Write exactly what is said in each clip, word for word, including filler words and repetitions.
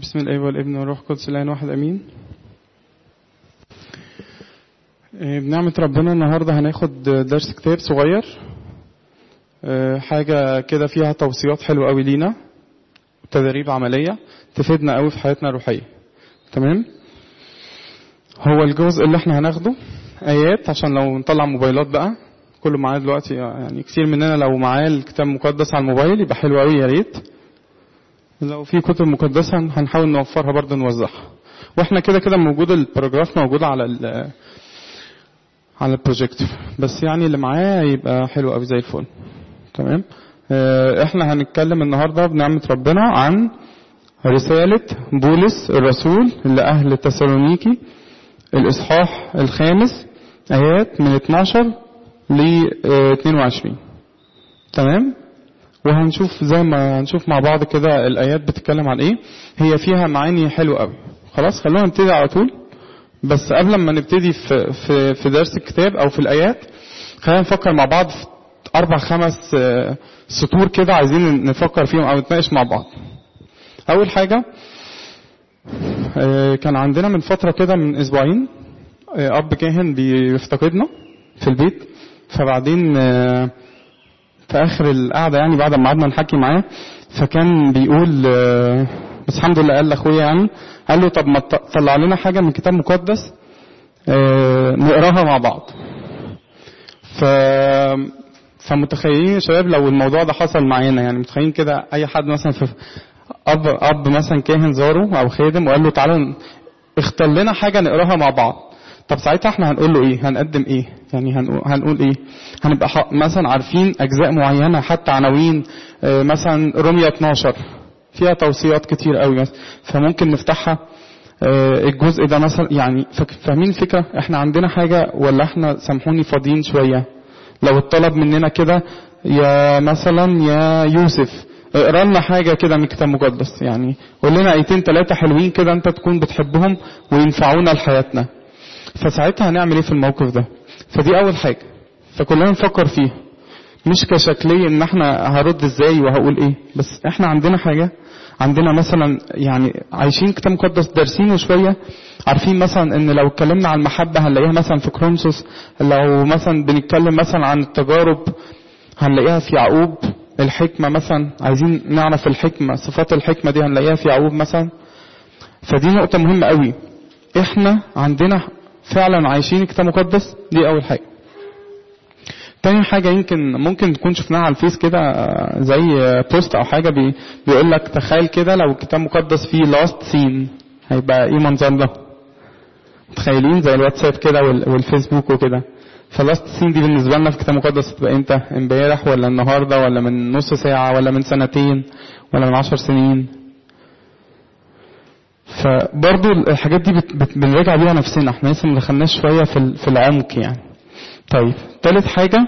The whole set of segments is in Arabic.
بسم الله والابن والروح القدس الآن واحد أمين. بنعمة ربنا النهاردة هناخد درس كتاب صغير، حاجة كده فيها توصيات حلوة قوي لينا، تدريب عملية تفيدنا قوي في حياتنا الروحية. تمام. هو الجزء اللي احنا هناخده آيات، عشان لو نطلع موبايلات بقى كله معاه دلوقتي، يعني كتير مننا لو معاه الكتاب المقدس على الموبايل يبقى حلو قوي، يا ريت. لو في كتب مقدسة هنحاول نوفرها برضه نوزعها، واحنا كده كده موجود الباراجراف موجود على ال على البروجيكتور، بس يعني اللي معاه يبقى حلو قوي زي الفل. تمام. احنا هنتكلم النهارده بنعمة ربنا عن رسالة بولس الرسول لأهل تسالونيكي، الإصحاح الخامس آيات من اتناشر ل اتنين وعشرين. تمام. وهنشوف زي ما هنشوف مع بعض كده الآيات بتتكلم عن ايه. هي فيها معاني حلوة قوي. خلاص خلونا نبتدي على طول. بس قبل ما نبتدي في في في درس الكتاب او في الآيات، خلينا نفكر مع بعض في اربع خمس سطور كده عايزين نفكر فيهم او نتناقش مع بعض. اول حاجة، كان عندنا من فترة كده من اسبوعين اب كاهن بيفتقدنا في البيت، فبعدين في اخر القعدة يعني بعد ما قعدنا نحكي معاه، فكان بيقول بس الحمد لله قال لاخويا يعني قال له طب ما تطلع لنا حاجة من كتاب مقدس نقراها مع بعض. ف فمتخيلين يا شباب لو الموضوع ده حصل معانا، يعني متخيلين كده اي حد مثلا في اب اب مثلا كاهن زاره او خادم وقال له تعالى اختار لنا حاجة نقراها مع بعض، طب ساعتها احنا هنقول له ايه؟ هنقدم ايه؟ يعني هنقول ايه؟ هنبقى مثلا عارفين اجزاء معينة، حتى عناوين مثلا رومية اتناشر فيها توصيات كتير قوي مثلا، فممكن نفتحها الجزء ده مثلا. يعني فاهمين الفكرة؟ احنا عندنا حاجة ولا احنا سامحوني فاضيين شوية؟ لو الطلب مننا كده يا مثلا يا يوسف اقرا لنا حاجة كده من الكتاب المقدس، يعني قول لنا ايتين ثلاثة حلوين كده انت تكون بتحبهم وينفعونا لحياتنا، فساعتها هنعمل ايه في الموقف ده؟ فدي اول حاجة فكلنا نفكر فيها، مش كشكلية ان احنا هرد ازاي وهقول ايه، بس احنا عندنا حاجة، عندنا مثلا يعني عايشين كتاب مقدس دارسينه شوية، عارفين مثلا ان لو اتكلمنا عن المحبة هنلاقيها مثلا في كرونسوس، لو مثلا بنتكلم مثلا عن التجارب هنلاقيها في يعقوب، الحكمة مثلا عايزين نعرف الحكمة صفات الحكمة دي هنلاقيها في يعقوب مثلا. فدي نقطة مهمة قوي، احنا عندنا فعلا عايشين كتاب مقدس، دي اول حاجة. تاني حاجة يمكن ممكن تكون شفناها على الفيس كده زي بوست او حاجة بي بيقول لك تخيل كده لو الكتاب المقدس فيه لاست سين هيبقى ايه منظر ده؟ متخيلين زي الواتساب كده والفيسبوك وكده، فلاست سين دي بالنسبة لنا في الكتاب المقدس تبقى امتى؟ امبارح ولا النهاردة ولا من نص ساعة ولا من سنتين ولا من عشر سنين؟ فبرضو الحاجات دي بنراجع بيها نفسنا، احنا لسه ما دخلناش شوية في العمق يعني. طيب ثالث حاجة،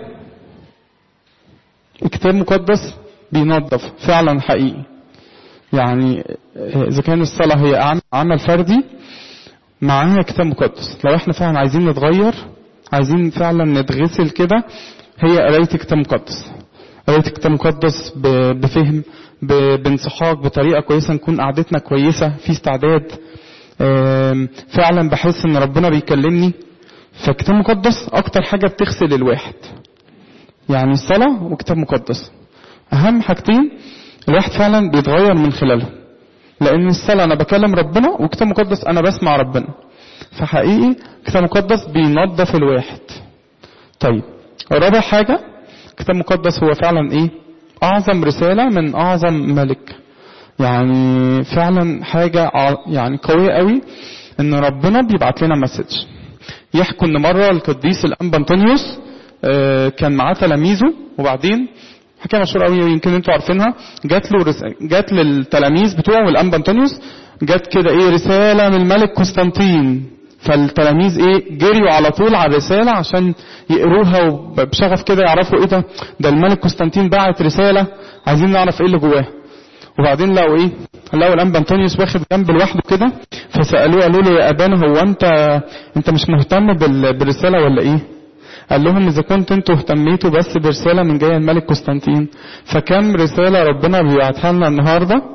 الكتاب المقدس بينظف فعلا حقيقي، يعني اذا كان الصلاة هي عمل فردي معاها كتاب مقدس، لو احنا فعلا عايزين نتغير عايزين فعلا نتغسل كده، هي قراية الكتاب المقدس، قراية الكتاب المقدس بفهم بانصحاك بطريقة كويسة، نكون قعدتنا كويسة في استعداد، فعلا بحس ان ربنا بيكلمني. فالكتاب المقدس اكتر حاجة بتغسل الواحد، يعني الصلاة وكتاب مقدس اهم حاجتين الواحد فعلا بيتغير من خلالهم، لان الصلاة انا بكلم ربنا وكتاب مقدس انا بسمع ربنا، فحقيقي كتاب مقدس بينظف الواحد. طيب رابع حاجة، كتاب مقدس هو فعلا ايه؟ اعظم رسالة من اعظم ملك، يعني فعلا حاجة يعني قوية قوي ان ربنا بيبعت لنا مسج. يحكوا ان مرة القديس الانبا انطونيوس كان معاه تلاميذه، وبعدين حكاية مشهورة قوي يمكن انتوا عارفينها، جات له رس... جات للتلاميذ بتوعه والانبا انطونيوس جات كده ايه؟ رسالة من الملك قسطنطين. فالتلاميذ ايه؟ جريوا على طول على الرسالة عشان يقروها وبشغف كده يعرفوا ايه ده؟ ده الملك قسطنطين بعت رسالة، عايزين نعرف ايه اللي جواها. وبعدين لقوا ايه؟ لقوا الانبا انطونيوس واخد جنب لوحده كده، فسألوه قالوا له يا ابانا هو انت انت مش مهتم بالرسالة ولا ايه؟ قال لهم اذا كنت انتوا اهتميتوا بس برسالة من جاية الملك قسطنطين، فكم رسالة ربنا بيبعتها لنا النهاردة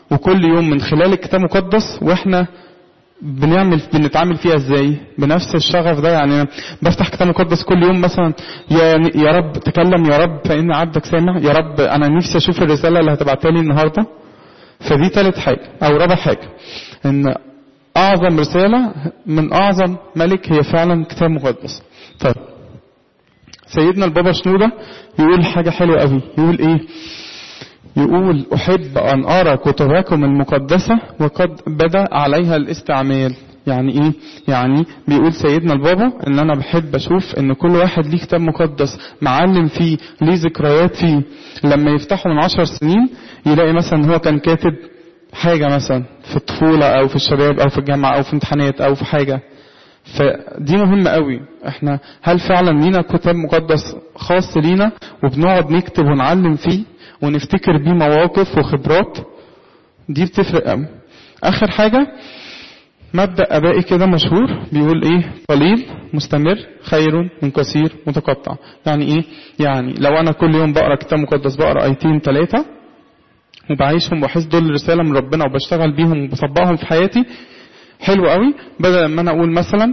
وكل يوم من خلال الكتاب المقدس، واحنا بنعمل بنتعامل فيها ازاي بنفس الشغف ده. يعني بفتح كتاب مقدس كل يوم مثلا، يا يا رب تكلم يا رب فإن عبدك سامع، يا رب انا نفسي اشوف الرساله اللي هتبعتها لي النهارده. فدي ثالث حاجه او رابع حاجه، ان اعظم رساله من اعظم ملك هي فعلا كتاب مقدس. طيب سيدنا البابا شنودة يقول حاجه حلوه قوي، يقول ايه؟ يقول أحب أن أرى كتبكم المقدسة وقد بدأ عليها الاستعمال. يعني إيه؟ يعني بيقول سيدنا البابا إن أنا بحب أشوف إن كل واحد ليه كتاب مقدس معلم فيه، ليه ذكريات فيه، لما يفتحه من عشر سنين يلاقي مثلا هو كان كاتب حاجة مثلا في الطفولة أو في الشباب أو في الجامعة أو في امتحانات أو في حاجة. فدي مهمة قوي. احنا هل فعلا لينا كتاب مقدس خاص لينا وبنقعد نكتب ونعلم فيه ونفتكر بيه مواقف وخبرات؟ دي بتفرق قوي. اخر حاجة مبدأ ابائي كده مشهور بيقول ايه؟ قليل مستمر خير من كثير متقطع. يعني ايه؟ يعني لو انا كل يوم بقرأ كتاب مقدس، بقرأ ايتين ثلاثة وبعيشهم وبحس دول رسالة من ربنا وبشتغل بيهم وبطبقهم في حياتي، حلو قوي. بدل ما انا اقول مثلا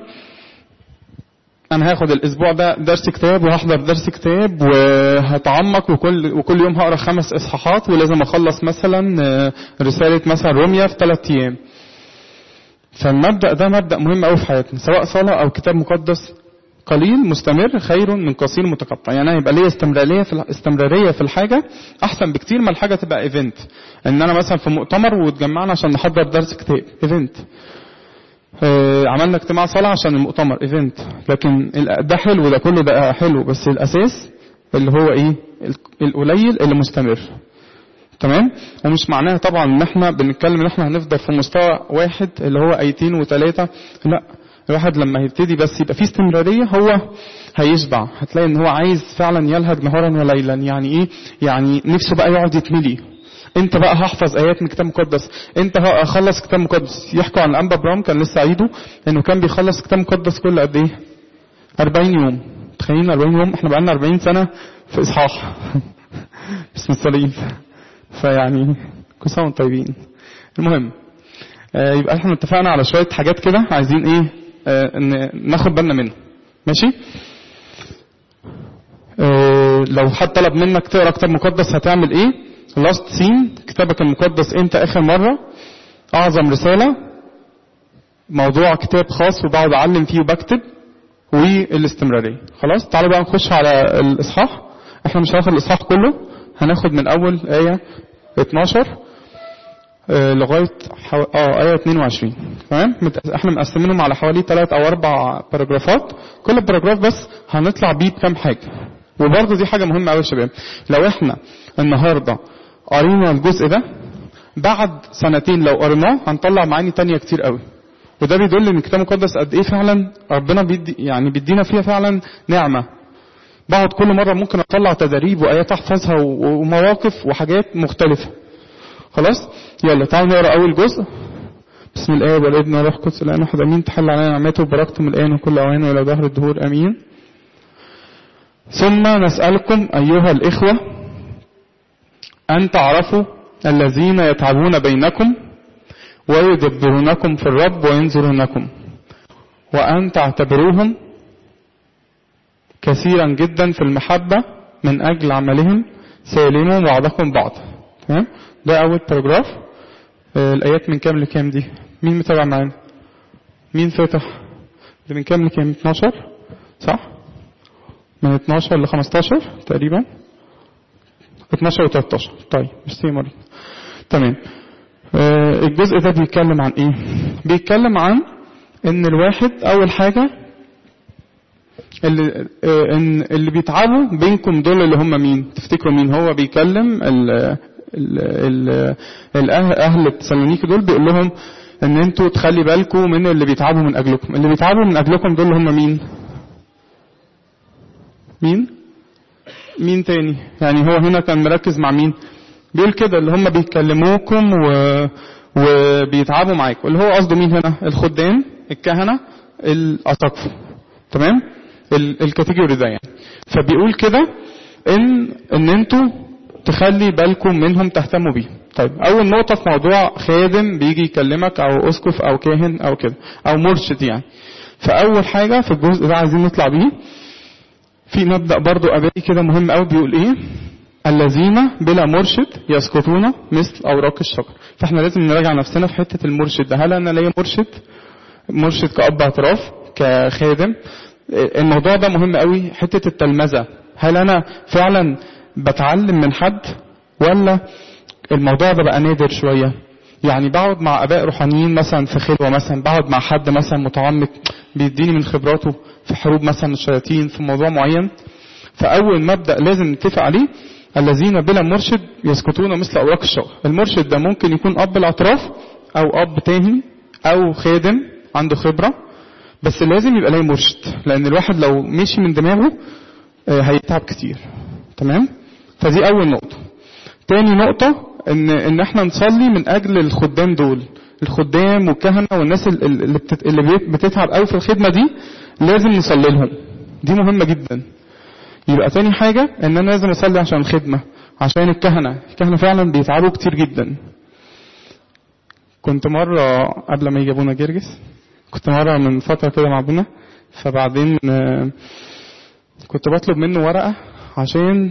انا هاخد الاسبوع ده درس كتاب وهحضر درس كتاب وهتعمق وكل وكل يوم هقرا خمس اصحاحات ولازم اخلص مثلا رساله مثلا روميا في ثلاث ايام. فالمبدا ده مبدا مهم قوي في حياتنا، سواء صلاه او كتاب مقدس. قليل مستمر خير من قصير متقطع. يعني انا يبقى ليا استمراريه في الاستمراريه في الحاجه احسن بكتير ما الحاجه تبقى ايفنت، ان انا مثلا في مؤتمر واتجمعنا عشان نحضر درس كتاب، ايفنت. اه عملنا اجتماع صلاة عشان المؤتمر، ايفنت. لكن ده حلو، ده كله ده حلو، بس الاساس اللي هو ايه؟ القليل اللي مستمر. تمام؟ ومش معناها طبعا ان احنا بنتكلم ان احنا هنفضل في مستوى واحد اللي هو ايتين وثلاثة. لا، الواحد لما هيبتدي بس يبقى فيه استمرارية هو هيشبع. هتلاقي ان هو عايز فعلا يلهج نهارا وليلا. يعني ايه؟ يعني نفسه بقى يقعد يتملي. انت بقى هحفظ ايات من كتاب مقدس، انت هخلص كتاب مقدس. يحكوا عن الانبا برام كان لسه عيده انه كان بيخلص كتاب مقدس كل قد ايه؟ أربعين يوم. تخيلين أربعين يوم؟ احنا بقالنا أربعين سنة في اصحاح بسم الصليب. فيعني كل سنة وانتم طيبين. المهم آه يبقى احنا اتفقنا على شوية حاجات كده عايزين ايه؟ آه ناخد بالنا منها. ماشي؟ آه لو حد طلب منك تقرا كتاب مقدس هتعمل ايه؟ لاست سين، كتابك المقدس امتى اخر مرة؟ اعظم رسالة، موضوع كتاب خاص وبقعد اعلم فيه وبكتب، والاستمرارية. خلاص تعالوا بقى نخش على الاصحاح. احنا مش هناخد الاصحاح كله، هناخد من اول آية اتناشر اه لغاية حو... اه آية اتنين وعشرين. تمام؟ احنا مقسمينهم على حوالي ثلاث او اربع باراجرافات، كل باراجراف بس هنطلع بيه بكام حاجة. وبرضه دي حاجة مهمة قوي يا شباب، لو احنا النهاردة قرينا الجزء ده بعد سنتين لو قريناه هنطلع معاني تانية كتير قوي. وده بيدل ان الكتاب المقدس قد ايه فعلا ربنا بيدي، يعني بيدينا فيها فعلا نعمة. بقعد كل مرة ممكن اطلع تدريب وايات احفظها ومواقف وحاجات مختلفة. خلاص يلا تعالوا نقرا اول جزء. بسم الله والابن والروح القدس الان واحد امين. تحل علينا نعمته وبركته من الان وكل اوان والى دهر الدهور امين. ثم نسألكم ايها الاخوة أن تعرفوا الذين يتعبون بينكم ويدبرونكم في الرب وينظرونكم، وأن تعتبروهم كثيرا جدا في المحبة من أجل عملهم سالموا بعضكم بعض. تمام؟ ده أول باراجراف. الآيات من كام لكام دي؟ مين متابع معانا؟ مين فتح؟ من كام لكام؟ اتناشر صح؟ من اتناشر ل خمستاشر تقريبا، اتناشر و تلتاشر. طيب مش مريض. تمام. آه الجزء ده بيتكلم عن ايه؟ بيتكلم عن ان الواحد اول حاجة اللي, آه إن اللي بيتعبوا بينكم دول اللي هم مين؟ تفتكروا مين؟ هو بيكلم ال ال ال الاهل اهل تسالونيكي دول، بيقول لهم ان انتوا تخلي بالكم من اللي بيتعبوا من اجلكم. اللي بيتعبوا من اجلكم دول هم مين؟ مين؟ مين تاني؟ يعني هو هنا كان مركز مع مين؟ بيقول كده اللي هم بيكلموكم و... وبيتعبوا معاكم. اللي هو قصده مين هنا؟ الخدام، الكهنة، الأساقفة. تمام؟ ال... الكاتيجوري ده يعني. فبيقول كده ان ان انتوا تخلي بالكم منهم، تهتموا بيه. طيب اول نقطة في موضوع خادم بيجي يكلمك او اسقف او كاهن او كده او مرشد يعني. فاول حاجة في الجزء ده عايزين نطلع بيه في مبدأ برضو ابائي كده مهم قوي بيقول ايه؟ الذين بلا مرشد يسقطون مثل اوراق الشجر. فاحنا لازم نراجع نفسنا في حتة المرشد ده. هل انا ليا مرشد؟ مرشد كأب اعتراف كخادم؟ الموضوع ده مهم قوي. حتة التلمذة، هل انا فعلا بتعلم من حد ولا الموضوع ده بقى نادر شوية؟ يعني بقعد مع اباء روحانيين مثلا في خلوة، مثلا بقعد مع حد مثلا متعمق بيديني من خبراته في حروب مثلا الشياطين في موضوع معين. فاول مبدأ لازم نتفق عليه الذين بلا مرشد يسقطون مثل اوراق الشجر. المرشد ده ممكن يكون اب الاعتراف او اب تاني او خادم عنده خبرة، بس لازم يبقى ليه مرشد، لان الواحد لو مشي من دماغه هيتعب كتير. تمام؟ فدي اول نقطة. تاني نقطة ان ان احنا نصلي من اجل الخدام دول، الخدام والكهنة والناس اللي اللي بتتعب قوي في الخدمة دي، لازم نصلي لهم. دي مهمة جدا. يبقى تاني حاجة ان انا لازم اصلي عشان الخدمة، عشان الكهنة. الكهنة فعلا بيتعبوا كتير جدا. كنت مرة قبل ما يجي ابونا جرجس، كنت مرة من فترة كده مع ابونا، فبعدين كنت بطلب منه ورقة عشان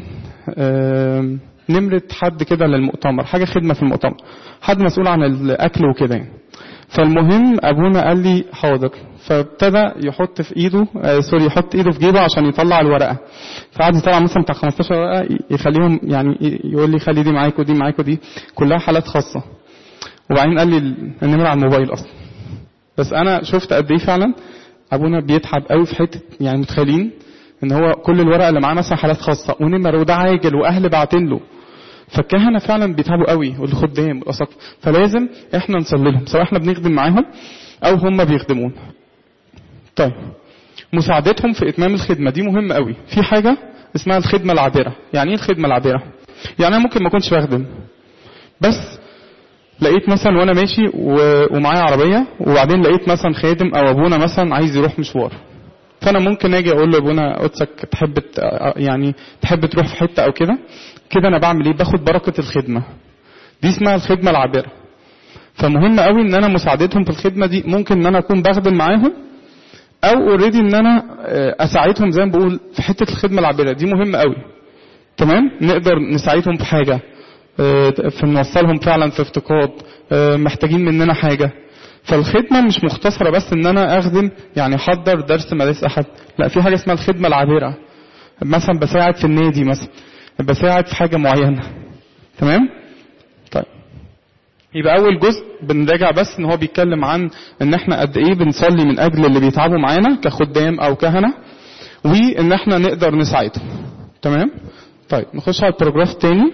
نمرة حد كده للمؤتمر، حاجة خدمة في المؤتمر، حد مسؤول عن الاكل وكده يعني. فالمهم ابونا قال لي حاضر، فابتدى يحط في ايده آه سوري يحط ايده في جيبه عشان يطلع الورقه. فقعد يطلع مثلا بتاع خمستاشر ورقه يخليهم، يعني يقول لي خلي دي معاك ودي معاك ودي، كلها حالات خاصه. وبعدين قال لي النمره على الموبايل اصلا. بس انا شفت قد ايه فعلا ابونا بيتعب قوي في حته، يعني متخيلين ان هو كل الورقه اللي معاه مثلا حالات خاصه ونمر وده عاجل واهل باعتين له. فالكهنة فعلا بيتعبوا قوي والخدام والأساقفة، فلازم احنا نصلي لهم سواء احنا بنخدم معاهم او هم بيخدمون. طيب مساعدتهم في اتمام الخدمة دي مهمة قوي. في حاجة اسمها الخدمة العابرة. يعني ايه الخدمة العابرة؟ يعني انا ممكن ما اكونش بخدم، بس لقيت مثلا وانا ماشي ومعايا عربية، وبعدين لقيت مثلا خادم او ابونا مثلا عايز يروح مشوار، فانا ممكن اجي اقول له ابونا قدسك تحب يعني تحب تروح في حتة او كده كده. انا بعمل ايه؟ باخد بركة الخدمة. دي اسمها الخدمة العابرة. فمهم قوي ان انا مساعدتهم في الخدمة دي. ممكن ان انا اكون بخدم معاهم او اوريدي ان انا اساعدهم زي ما بقول في حتة الخدمة العابرة دي مهمة قوي. تمام؟ نقدر نساعدهم في حاجة، في نوصلهم فعلا في افتقاد، محتاجين مننا حاجة. فالخدمة مش مختصرة بس ان انا اخدم يعني حضر درس مدارس احد، لا، في حاجة اسمها الخدمة العابرة. مثلا بساعد في النادي، مثلا بساعد في حاجة معينة. تمام؟ طيب يبقى اول جزء بنراجع بس ان هو بيتكلم عن ان احنا قد ايه بنصلي من اجل اللي بيتعبوا معانا كخدام او كهنة، وان احنا نقدر نساعدهم. تمام؟ طيب نخش على الباراجراف الثاني.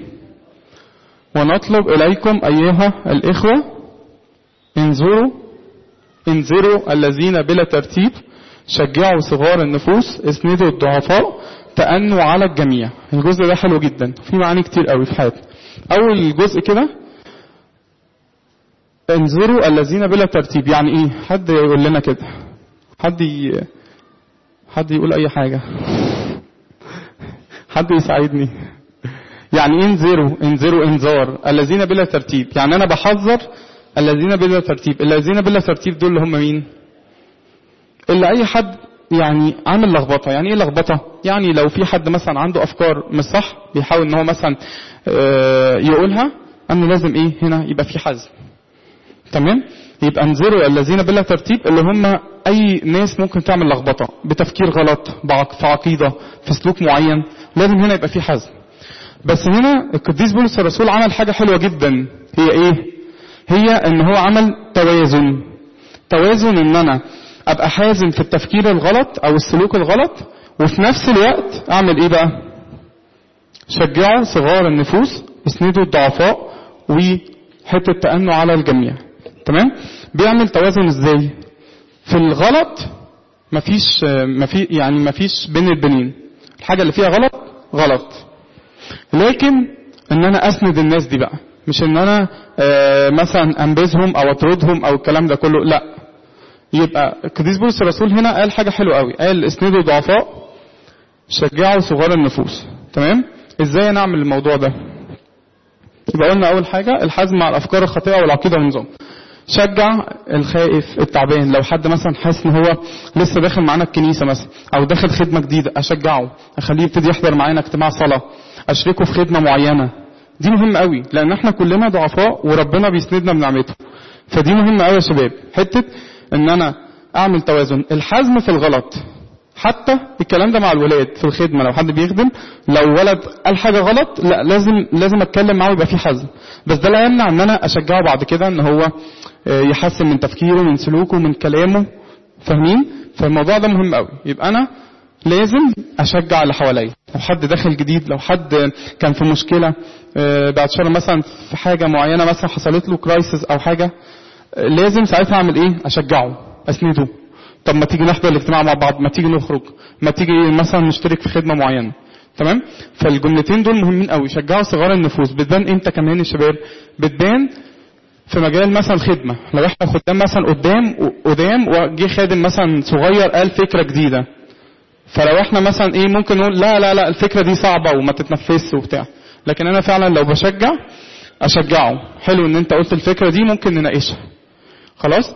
ونطلب اليكم ايها الاخوة انظروا انظروا الذين بلا ترتيب، شجعوا صغار النفوس، اسندوا الضعفاء، تأنوا على الجميع. الجزء ده حلو جدا، في معاني كتير قوي في حياتنا. اول جزء كده انظروا الذين بلا ترتيب، يعني ايه؟ حد يقول لنا كده، حد ي... حد يقول اي حاجة، حد يساعدني. يعني انذروا انذروا انذار الذين بلا ترتيب، يعني انا بحذر الذين بلا ترتيب. الذين بلا ترتيب دول اللي هم مين؟ اللي اي حد يعني عامل لخبطه. يعني ايه لخبطه؟ يعني لو في حد مثلا عنده افكار مش صح، بيحاول ان هو مثلا يقولها، انه لازم ايه هنا يبقى في حزم. تمام؟ يبقى انذروا الذين بلا ترتيب اللي هم اي ناس ممكن تعمل لخبطه بتفكير غلط، في عقيده، في سلوك معين، لازم هنا يبقى في حزم. بس هنا القديس بولس الرسول عمل حاجه حلوه جدا. هي ايه؟ هي ان هو عمل توازن. توازن ان انا ابقى حازم في التفكير الغلط او السلوك الغلط، وفي نفس الوقت اعمل ايه بقى؟ شجعوا صغار النفوس، اسندوا الضعفاء، وحته تأنوا على الجميع. تمام؟ بيعمل توازن ازاي؟ في الغلط مفيش مفي يعني مفيش بين البنين، الحاجه اللي فيها غلط غلط، لكن ان انا اسند الناس دي بقى، مش ان انا مثلا انبذهم او اطردهم او الكلام ده كله، لا. يبقى القديس بولس الرسول هنا قال حاجة حلوة قوي، قال اسندوا ضعفاء، شجعوا صغار النفوس. تمام؟ ازاي نعمل الموضوع ده؟ يبقى قلنا اول حاجة الحزم مع الافكار الخاطئة والعقيدة والنظام. شجع الخائف التعبان، لو حد مثلا حاسس ان هو لسه داخل معانا الكنيسة مثلا او داخل خدمة جديدة، اشجعه، اخليه يبتدي يحضر معانا اجتماع صلاة، اشركه في خدمة معينة. دي مهمة قوي لان احنا كلنا ضعفاء وربنا بيسندنا بنعمته. فدي مهمة قوي يا شباب، حتة ان انا اعمل توازن. الحزم في الغلط، حتى الكلام ده مع الولاد في الخدمة، لو حد بيخدم لو ولد قال حاجة غلط، لا لازم لازم اتكلم معاه ويبقى في حزم. بس ده لا يمنع ان انا اشجعه بعد كده ان هو يحسن من تفكيره من سلوكه من كلامه. فاهمين؟ فالموضوع ده مهم قوي. يبقى انا لازم اشجع اللي حواليا. لو حد داخل جديد، لو حد كان في مشكلة بعد شهر مثلا في حاجة معينة مثلا حصلت له كرايسيس او حاجة، لازم ساعتها اعمل ايه؟ اشجعه، اسنده. طب ما تيجي نحضر الاجتماع مع بعض، ما تيجي نخرج، ما تيجي مثلا نشترك في خدمة معينة. تمام؟ فالجملتين دول مهمين قوي. شجعوا صغار النفوس. بتبان امتى كمان يا شباب؟ بتبان في مجال مثلا خدمة. لو احنا خدام مثلا قدام قدام وجي خادم مثلا صغير قال فكرة جديدة، فلو احنا مثلا ايه ممكن نقول لا لا لا الفكرة دي صعبة وما تتنفذش وبتاع. لكن انا فعلا لو بشجع اشجعه، حلو ان انت قلت الفكرة دي ممكن نناقشها. خلاص؟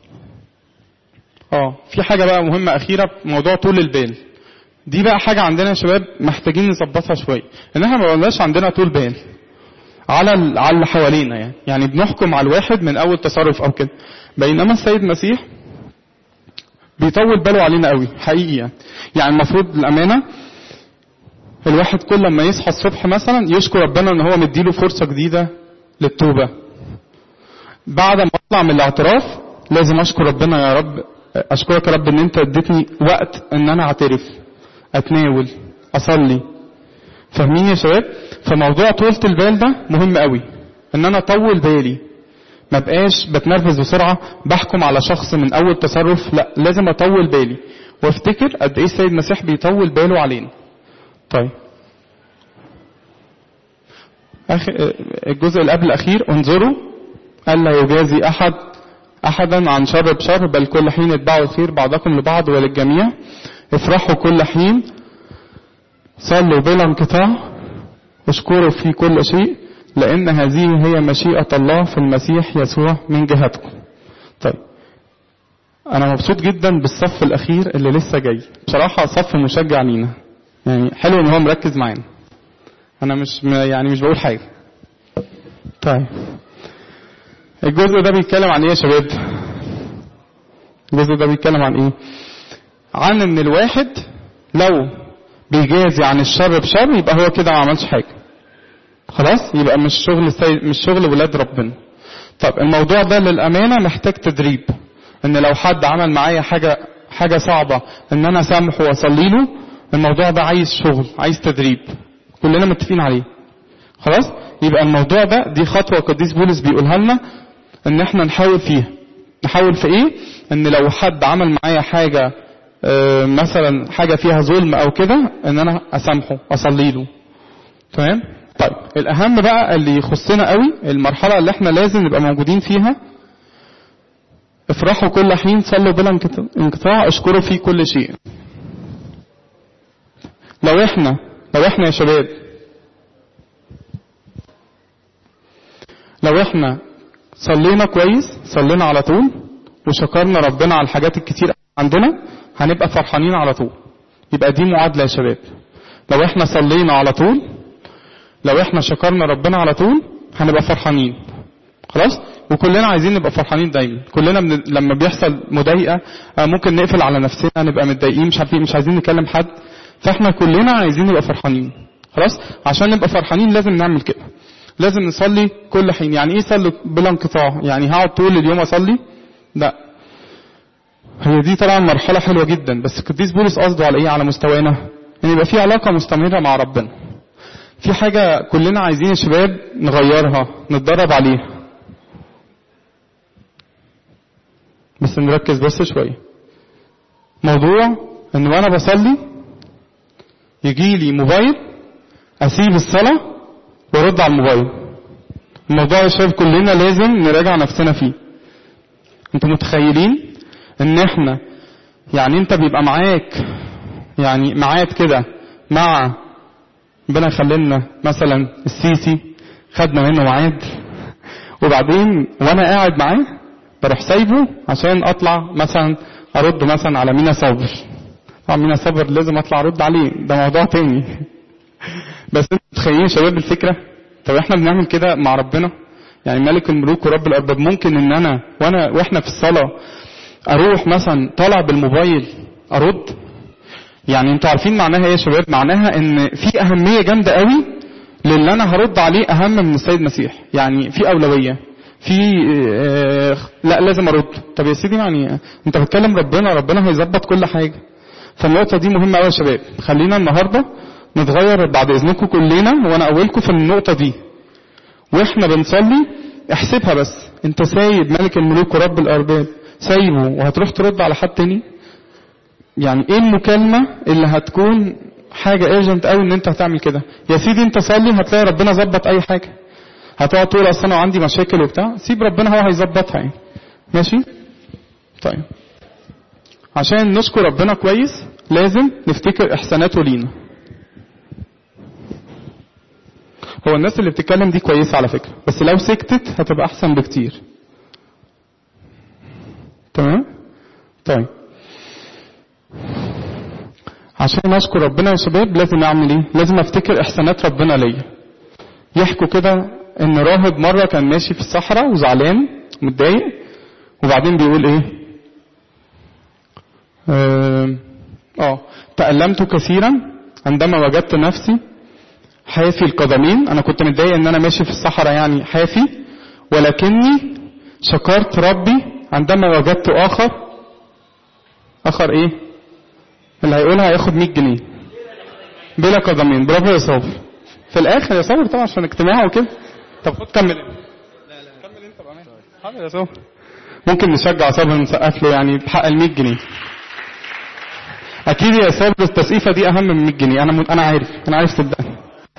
اه في حاجة بقى مهمة اخيرة، موضوع طول البال. دي بقى حاجة عندنا يا شباب محتاجين نظبطها شوية، ان احنا ما بقولناش عندنا طول بال على على اللي حوالينا. يعني يعني بنحكم على الواحد من اول تصرف او كده، بينما السيد المسيح بيطول باله علينا قوي حقيقي. يعني, يعني المفروض الامانه الواحد كل ما يصحى الصبح مثلا يشكر ربنا ان هو مديله فرصه جديده للتوبه. بعد ما اطلع من الاعتراف لازم اشكر ربنا، يا رب اشكرك يا رب ان انت اديتني وقت ان انا اعترف، اتناول، اصلي. فاهمين يا شباب؟ فموضوع طولة البال ده مهم قوي، ان انا اطول بالي، ما بقاش بتنرفز بسرعة بحكم على شخص من اول تصرف. لا لازم اطول بالي وافتكر قد ايه السيد المسيح بيطول باله علينا. طيب الجزء اللي قبل الاخير، انظروا الا يجازي احد احدا عن شر بشر، بل كل حين اتبعوا الخير بعضكم لبعض وللجميع. افرحوا كل حين، صلوا بلا انقطاع، اشكروا في كل شيء، لأن هذه هي مشيئة الله في المسيح يسوع من جهتكم. طيب أنا مبسوط جدا بالصف الأخير اللي لسه جاي، بصراحة صف مشجع لينا. يعني حلو إن هو مركز معانا، أنا مش يعني مش بقول حاجة. طيب الجزء ده بيتكلم عن إيه يا شباب؟ الجزء ده بيتكلم عن إيه؟ عن إن الواحد لو بيجازي عن الشر بشر يبقى هو كده ما عملش حاجة. خلاص؟ يبقى مش شغل مش شغل ولاد ربنا. طب الموضوع ده للأمانة محتاج تدريب، ان لو حد عمل معايا حاجة حاجة صعبة ان انا سامحه واصلي له، الموضوع ده عايز شغل، عايز تدريب، كلنا متفقين عليه. خلاص؟ يبقى الموضوع ده دي خطوة القديس بولس بيقولها لنا ان احنا نحاول فيها. نحاول في ايه؟ ان لو حد عمل معايا حاجة اه مثلا حاجة فيها ظلم او كده، ان انا اسامحه اصلي له. تمام؟ طيب الاهم بقى اللي يخصنا قوي، المرحلة اللي احنا لازم نبقى موجودين فيها، افرحوا كل حين، صلوا بلا انقطاع، اشكروا في كل شيء. لو احنا لو احنا يا شباب لو احنا صلينا كويس، صلينا على طول وشكرنا ربنا على الحاجات الكتير عندنا، هنبقى فرحانين على طول. يبقى دي معادلة يا شباب، لو احنا صلينا على طول، لو احنا شكرنا ربنا على طول، هنبقى فرحانين. خلاص؟ وكلنا عايزين نبقى فرحانين دايما. كلنا من... لما بيحصل مضايقة ممكن نقفل على نفسنا، نبقى متضايقين، مش عارفين، مش عايزين نكلم حد. فاحنا كلنا عايزين نبقى فرحانين. خلاص؟ عشان نبقى فرحانين لازم نعمل كده، لازم نصلي كل حين. يعني ايه صلي بلا انقطاع؟ يعني هقعد طول اليوم اصلي؟ لا، هي دي طبعا مرحلة حلوة جدا، بس القديس بولس قصده على ايه؟ على مستوانا، ان يبقى في علاقة مستمرة مع ربنا. في حاجة كلنا عايزين يا شباب نغيرها، نتدرب عليها، بس نركز بس شوية. موضوع ان وانا بصلي يجي لي موبايل، اسيب الصلاة وارد على الموبايل. الموضوع يا شباب كلنا لازم نراجع نفسنا فيه. انتوا متخيلين ان احنا يعني انت بيبقى معاك يعني معاد كده مع ربنا يخلينا مثلا السيسي خدنا منه ميعاد، وبعدين وانا قاعد معاه بروح سايبه عشان اطلع مثلا ارد مثلا على مينا صابر. طبعا مينا صابر لازم اطلع ارد عليه، ده موضوع تاني. بس انتوا متخيلين شباب الفكره؟ طب احنا بنعمل كده مع ربنا؟ يعني ملك الملوك ورب الارباب ممكن ان انا وانا واحنا في الصلاه اروح مثلا طالع بالموبايل ارد؟ يعني انتوا عارفين معناها ايه يا شباب؟ معناها ان في اهميه جامده قوي للي انا هرد عليه اهم من السيد مسيح. يعني في اولويه، في اه لا لازم ارد. طب يا سيدي يعني انت بتكلم ربنا، ربنا هيظبط كل حاجه. فالنقطه دي مهمه قوي يا شباب. خلينا النهارده نتغير بعد اذنكم كلنا، وانا اولكم في النقطه دي. واحنا بنصلي احسبها بس، انت سايب ملك الملوك ورب الارباب سايبه وهتروح ترد على حد تاني؟ يعني ايه المكالمه اللي هتكون حاجه ايرجنت قوي ان انت هتعمل كده؟ يا سيدي انت صلي هتلاقي ربنا ظبط اي حاجه. هتقعد تقول اصل انا عندي مشاكل وبتاع، سيب ربنا هو هيظبطها يعني. ماشي؟ طيب عشان نشكر ربنا كويس لازم نفتكر احساناته لينا. هو الناس اللي بتتكلم دي كويسه على فكره، بس لو سكتت هتبقى احسن بكتير. تمام؟ طيب عشان اشكر ربنا يا شباب لازم اعمل ايه؟ لازم افتكر احسانات ربنا ليا. يحكوا كده ان راهب مره كان ماشي في الصحراء وزعلان متضايق، وبعدين بيقول ايه؟ اه, آه تألمت كثيرا عندما وجدت نفسي حافي القدمين. انا كنت متضايق ان انا ماشي في الصحراء يعني حافي، ولكني شكرت ربي عندما وجدت اخر اخر ايه اللي هيقولها هياخد مية جنيه بلا قدمين. برافو يا صابر. في الاخر يا صابر طبعا عشان اجتماعي وكده. طب خد كمل انت. لا لا كمل انت بقى. حاضر يا صابر. ممكن نشجع صابر نسقف له يعني بحق ال مية جنيه. اكيد يا صابر التسقيفه دي اهم من مية جنيه. انا انا عارف انا عارف صدقني.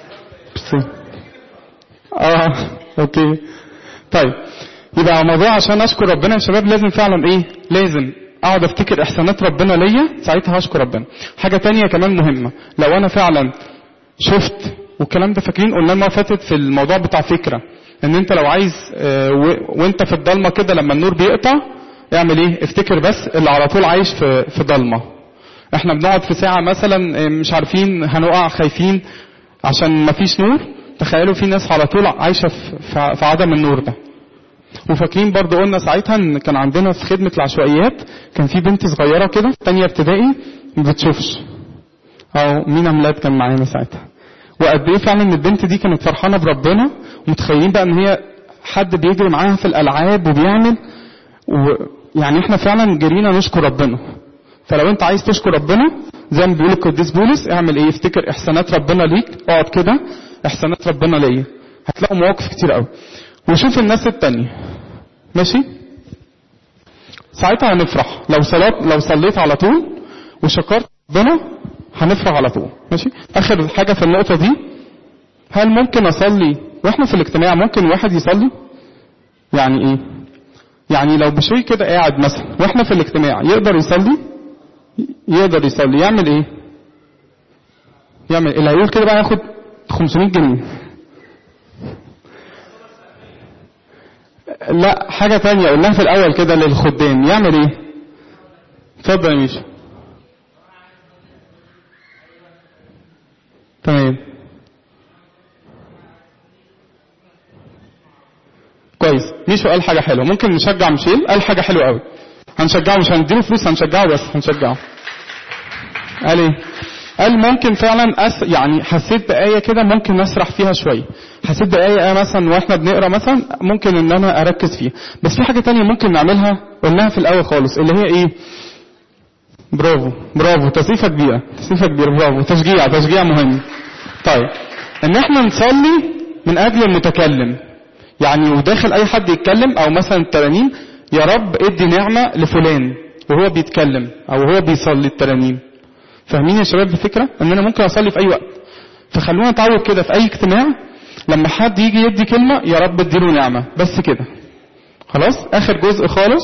اه اوكي. طيب يبقى الموضوع عشان اشكر ربنا يا شباب لازم فعلا ايه؟ لازم اقعد افتكر احسانات ربنا ليا، ساعتها هشكر ربنا. حاجه تانية كمان مهمه، لو انا فعلا شفت والكلام ده فاكرين قلنا المره فاتت في الموضوع بتاع فكره ان انت لو عايز اه وانت في الضلمه كده لما النور بيقطع اعمل ايه؟ افتكر بس اللي على طول عايش في في ضلمه. احنا بنقعد في ساعه مثلا مش عارفين هنقع خايفين عشان مفيش نور. تخيلوا في ناس على طول عايشه في, في عدم النور ده. وفاكرين برضو قلنا ساعتها ان كان عندنا في خدمه العشوائيات كان في بنت صغيره كده تانية ابتدائي ما بتشوفش، او مينا ميلاد كان معانا ساعتها. وقد ايه فعلا ان البنت دي كانت فرحانه بربنا، ومتخيلين بقى ان هي حد بيجري معاها في الالعاب وبيعمل، ويعني احنا فعلا جرينا نشكر ربنا. فلو انت عايز تشكر ربنا زي ما بيقول القديس بولس اعمل ايه؟ افتكر احسانات ربنا ليك، اقعد كده احسانات ربنا ليا، هتلاقوا مواقف كتير قوي. وشوف الناس التانية. ماشي؟ ساعتها هنفرح. لو صلات لو صليت على طول وشكرت ربنا هنفرح على طول. ماشي؟ اخر حاجة في النقطة دي، هل ممكن اصلي واحنا في الاجتماع؟ ممكن واحد يصلي؟ يعني ايه؟ يعني لو بشوي كده قاعد مثلا واحنا في الاجتماع يقدر يصلي؟ يقدر يصلي. يعمل ايه؟ يعمل اللي هيقول كده بقى ياخد خمسمية جنيه. لا حاجة تانية قلناها في الاول كده للخدام. يعمل ايه؟ اتفضل يا ميشا. تمام كويس. ميشو قال حاجة حلوة، ممكن نشجع ميشيل. قال حاجة حلوة قوي، هنشجعه مش هنديله فلوس، هنشجعه بس هنشجعه. قال ايه؟ قال ممكن فعلا أس... يعني حسيت بآية كده ممكن نسرح فيها شوية. حسيت بآية مثلا واحنا بنقرا مثلا ممكن ان انا اركز فيها. بس في حاجة تانية ممكن نعملها قلناها في الاول خالص اللي هي ايه؟ برافو برافو تسقيفة كبيرة تسقيفة كبيرة برافو. تشجيع تشجيع مهم. طيب ان احنا نصلي من اجل المتكلم. يعني وداخل اي حد يتكلم او مثلا الترانيم يا رب ادي نعمة لفلان وهو بيتكلم او هو بيصلي الترانيم. فاهمين يا شباب الفكرة؟ ان انا ممكن اصلي في اي وقت. فخلونا نتعود كده في اي اجتماع لما حد يجي يدي كلمة يا رب اديله نعمة بس كده. خلاص. اخر جزء خالص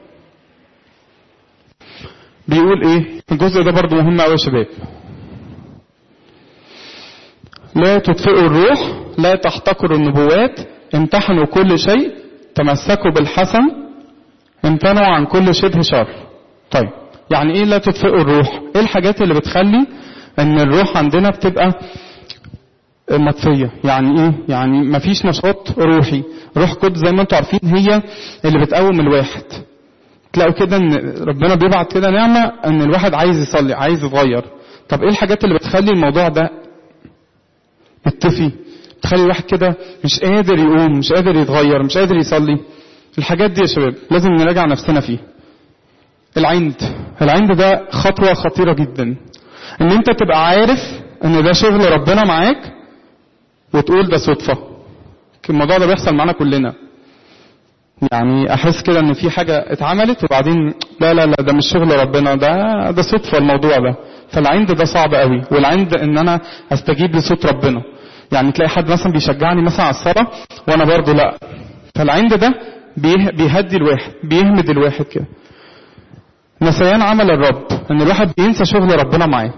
بيقول ايه؟ الجزء ده برضو مهم قوي يا شباب. لا تطفئوا الروح لا تحتقروا النبوات، امتحنوا كل شيء، تمسكوا بالحسن، امتنعوا عن كل شبه شر. طيب يعني ايه لا تطفئوا الروح؟ ايه الحاجات اللي بتخلي ان الروح عندنا بتبقى مطفية؟ يعني ايه؟ يعني مفيش نشاط روحي. روح قدس زي ما انتم عارفين هي اللي بتقوم الواحد. تلاقوا كده ان ربنا بيبعت كده نعمة ان الواحد عايز يصلي، عايز يتغير. طب ايه الحاجات اللي بتخلي الموضوع ده يطفي، بتخلي الواحد كده مش قادر يقوم، مش قادر يتغير، مش قادر يصلي؟ الحاجات دي يا شباب لازم نراجع نفسنا فيه. العند العند ده خطوة خطيرة جدا، ان انت تبقى عارف ان ده شغل ربنا معاك وتقول ده صدفة. الموضوع ده بيحصل معنا كلنا، يعني احس كده ان في حاجة اتعملت وبعدين لا لا لا ده مش شغل ربنا، ده ده صدفة الموضوع ده. فالعند ده صعب قوي. والعند ان انا استجيب لصوت ربنا، يعني تلاقي حد مثلا بيشجعني مثلا على الصلاة وانا برضو لا. فالعند ده بيهدي الواحد، بيهمد الواحد كده. نسيان عمل الرب، ان الواحد بينسى شغل ربنا معاه.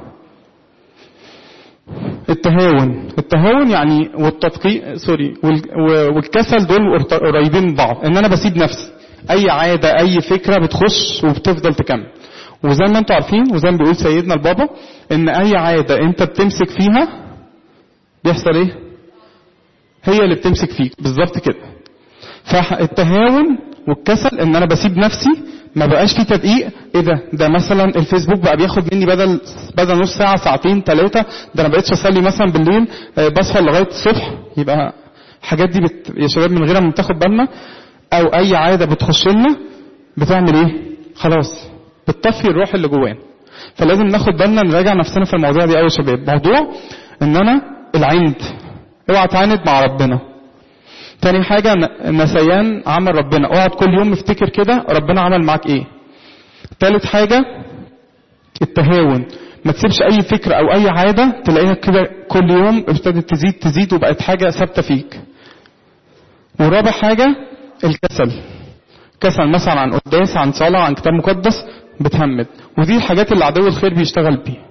التهاون التهاون يعني والتدقيق سوري والكسل دول قريبين من بعض. ان انا بسيب نفسي، اي عادة اي فكرة بتخش وبتفضل تكمل. وزي ما انتم عارفين وزي ما بيقول سيدنا البابا ان اي عادة انت بتمسك فيها بيحصل ايه؟ هي اللي بتمسك فيك بالظبط كده. فالتهاون والكسل ان انا بسيب نفسي، ما بقاش في تدقيق. ايه ده ده مثلا الفيسبوك بقى بياخد مني بدل بدل نص ساعه ساعتين ثلاثه، ده انا بقيتش اصلي مثلا بالليل، بصحى لغايه الصبح. يبقى الحاجات دي بت... يا شباب من غير ما ناخد بالنا او اي عاده بتخش لنا بتعمل ايه؟ خلاص بتطفي الروح اللي جوانا. فلازم ناخد بالنا نراجع نفسنا في المواضيع دي قوي يا شباب. موضوع ان انا العند، اوعى تعاند مع ربنا. تاني حاجة نسيان عمل ربنا، اقعد كل يوم افتكر كده ربنا عمل معاك ايه. تالت حاجة التهاون، ما تسيبش اي فكرة او اي عادة تلاقيها كده كل يوم ابتدت تزيد تزيد وبقت حاجة ثابتة فيك. ورابع حاجة الكسل، كسل مثلا عن قداس، عن صلاة، عن كتاب مقدس، بتهمد. ودي الحاجات اللي عدو الخير بيشتغل بيها.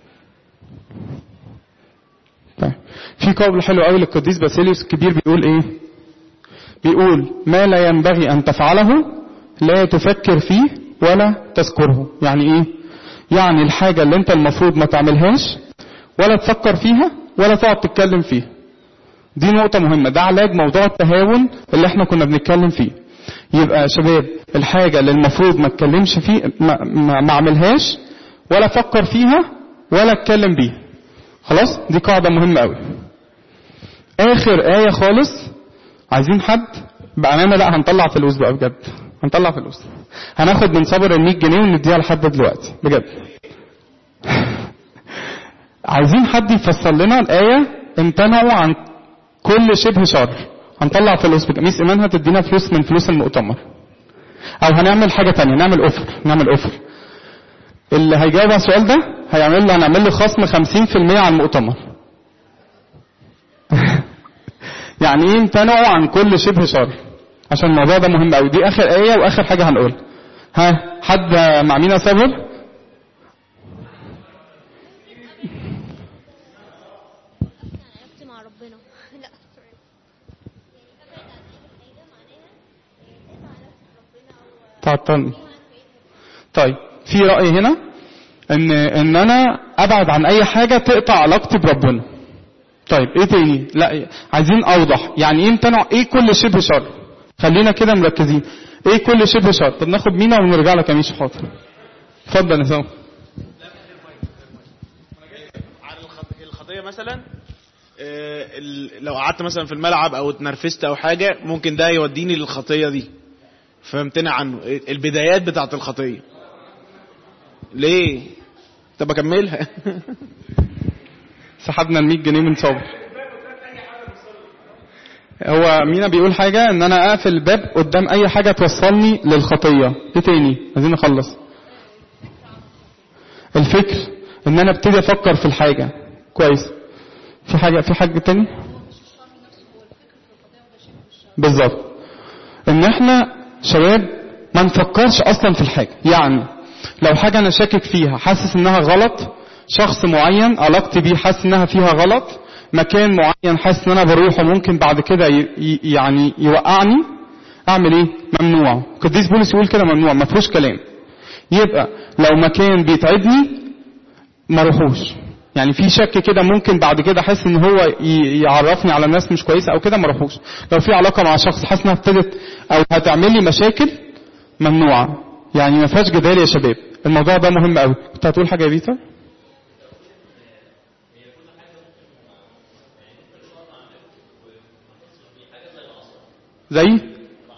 طيب في قول حلو قوي للقديس باسيليوس الكبير بيقول ايه؟ بيقول ما لا ينبغي أن تفعله لا تفكر فيه ولا تذكره. يعني إيه؟ يعني الحاجة اللي أنت المفروض ما تعملهاش ولا تفكر فيها ولا تقعد تتكلم فيها. دي نقطة مهمة، ده علاج موضوع التهاون اللي احنا كنا بنتكلم فيه. يبقى يا شباب الحاجة اللي المفروض ما اتكلمش فيه، ما, ما, ما اعملهاش ولا افكر فيها ولا اتكلم بيها. خلاص دي قاعدة مهمة قوي. آخر آية خالص، عايزين حد بأمانة، لا هنطلع فلوس بقى بجد، هنطلع فلوس، هناخد من صبر المية جنيه ونديها لحد دلوقتي بجد. عايزين حد يفسر لنا الآية امتنعوا عن كل شبه شر. هنطلع فلوس بجد. ميس إيمان هتدينا فلوس من فلوس المؤتمر، أو هنعمل حاجة تانية، نعمل أوفر نعمل أوفر اللي هيجاوب على السؤال ده هيعمل له هنعمل له خصم خمسين في المية على المؤتمر. يعني ايه امتنعوا عن كل شبه شر؟ عشان الموضوع ده مهم قوي. دي اخر آية واخر حاجة هنقول. ها حد مع مين صبر؟ تعطلني. طيب في رأي هنا ان ان انا ابعد عن اي حاجة تقطع علاقتي بربنا. طيب ايه تاني؟ لا عايزين اوضح. يعني ايه امتنع؟ ايه كل شبه شر؟ خلينا كده مركزين. ايه كل شبه شر؟ طب ناخد مينا ونرجع لك يا ميش حاضر. اتفضل يا سامي. عن الخطيه مثلا، لو قعدت مثلا في الملعب او اتنرفزت او حاجه ممكن ده يوديني للخطيه دي، فامتنع عنه. البدايات بتاعت الخطيه ليه؟ طب اكملها. سحبنا المية جنيه من صبر. هو مينا بيقول حاجة ان انا اقفل الباب قدام اي حاجة توصلني للخطية. ايه تاني؟ عايزين نخلص. الفكر، ان انا ابتدي افكر في الحاجة كويس. في حاجة في حاجة تاني بالظبط، ان احنا شباب ما نفكرش اصلا في الحاجة. يعني لو حاجة انا شاكك فيها، حاسس انها غلط، شخص معين علاقتي بيه حاسس انها فيها غلط، مكان معين حاسس ان انا بروحه ممكن بعد كده يعني يوقعني، اعمل ايه؟ ممنوع. القديس بولس يقول كده ممنوع، ما فيهوش كلام. يبقى لو مكان بيتعبني ما اروحوش، يعني في شك كده ممكن بعد كده احس ان هو يعرفني على ناس مش كويسه او كده ما اروحوش. لو في علاقه مع شخص حاسس انها ابتدت او هتعمل لي مشاكل ممنوعه، يعني ما فيهاش جدال يا شباب. الموضوع ده مهم قوي. انت هتقول حاجه يا بيتر؟ زي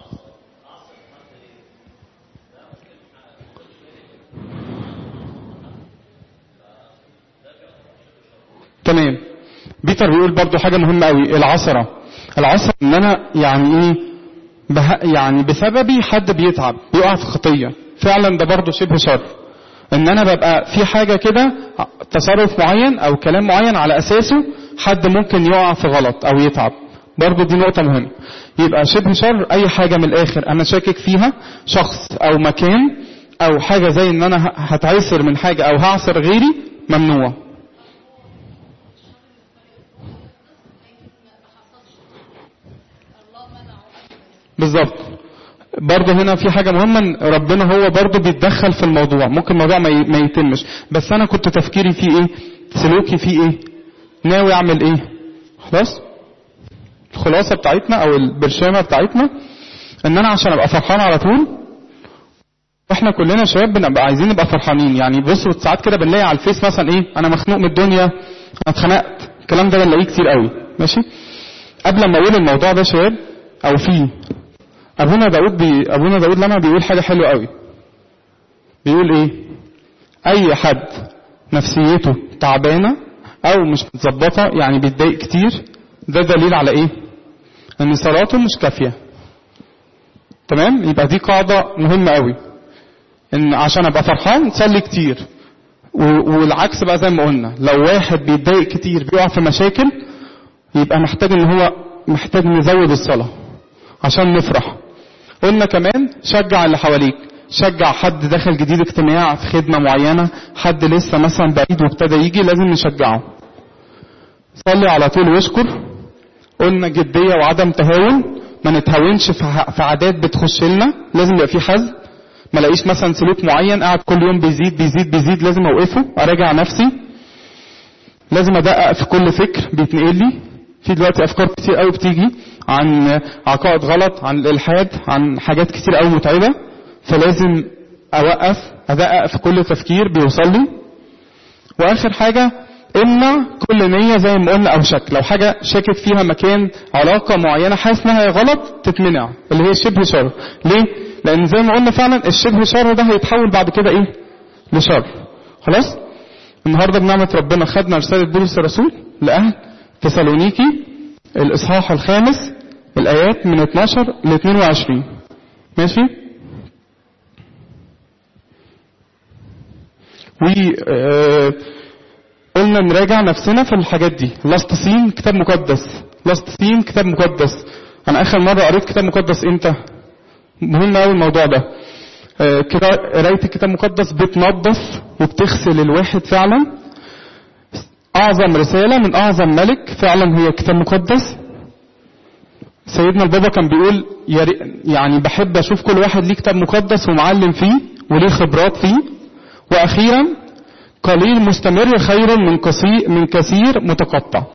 تمام. بيتر بيقول برضو حاجة مهمة قوي، العصرة. العصرة ان انا يعني ايه به يعني بسببي حد بيتعب بيقع في خطية، فعلا ده برضو شبه شر. ان انا ببقى في حاجة كده تصرف معين او كلام معين على اساسه حد ممكن يقع في غلط او يتعب، برضو دي نقطة مهمة. يبقى شبه شر اي حاجة من الاخر انا شاكك فيها، شخص او مكان او حاجة زي ان انا هتعسر من حاجة او هعسر غيري، ممنوع. بالظبط. برضه هنا في حاجة مهمة، ربنا هو برضه بيتدخل في الموضوع، ممكن الموضوع ما يتمش بس انا كنت تفكيري فيه ايه، سلوكي فيه ايه، ناوي اعمل ايه. خلاص الخلاصة بتاعتنا او البرشامة بتاعتنا ان انا عشان ابقى فرحان على طول، واحنا كلنا شباب بنبقى عايزين نبقى فرحانين. يعني بصوا ساعات كده بنلاقي على الفيس مثلا ايه، انا مخنوق من الدنيا، انا اتخنقت، الكلام ده بنلاقيه كتير قوي. ماشي، قبل ما اقول الموضوع ده شباب او فيه ابونا داود بي... ابونا داود لما بيقول حاجة حلوة قوي، بيقول ايه، اي حد نفسيته تعبانة او مش متظبطة يعني بيتضايق كتير، ده دليل على ايه، ان صلاته مش كافية. تمام، يبقى دي قاعدة مهمة قوي، ان عشان ابقى فرحان صلي كتير. و... والعكس بقى زي ما قلنا، لو واحد بيتضايق كتير بيقع في مشاكل، يبقى محتاج ان هو محتاج نزود الصلاة عشان نفرح. قلنا كمان شجع اللي حواليك، شجع حد داخل جديد اجتماع في خدمة معينة، حد لسه مثلا بعيد وابتدى يجي، لازم نشجعه. صلي على طول واشكر. قلنا جدية وعدم تهاون، ما نتهاونش في عادات بتخش لنا، لازم يبقى في حزم. ما لاقيش مثلا سلوك معين قاعد كل يوم بيزيد بيزيد بيزيد، لازم اوقفه اراجع نفسي. لازم ادقق في كل فكر بيتنقل لي. في دلوقتي افكار كتير قوي بتيجي عن عقائد غلط، عن الالحاد، عن حاجات كتير قوي متعبة، فلازم اوقف ادقق في كل تفكير بيوصل لي. واخر حاجة امنع كل نية زي ما قلنا او شك. لو حاجة شاكك فيها مكان علاقة معينة حاسس انها غلط، تتمنع، اللي هي شبه شر. ليه؟ لان زي ما قلنا فعلا الشبه شر ده هيتحول بعد كده ايه، لشر. خلاص النهاردة بنعمة ربنا خدنا رسالة بولس الرسول لأهل تسالونيكي الاصحاح الخامس الايات من اتناشر ل اتنين وعشرين. ماشي، و قلنا نراجع نفسنا في الحاجات دي. لاستسين كتاب مقدس، لاستسين كتاب مقدس. انا اخر مرة قريت كتاب مقدس امتى؟ مهم قوي الموضوع ده. كده قرايه الكتاب المقدس بتنظف وبتغسل الواحد فعلا. اعظم رسالة من اعظم ملك فعلا هي الكتاب المقدس. سيدنا البابا كان بيقول يعني بحب اشوف كل واحد ليه كتاب مقدس ومعلم فيه وليه خبرات فيه. واخيرا قليل مستمر خير من كثير من كثير متقطع.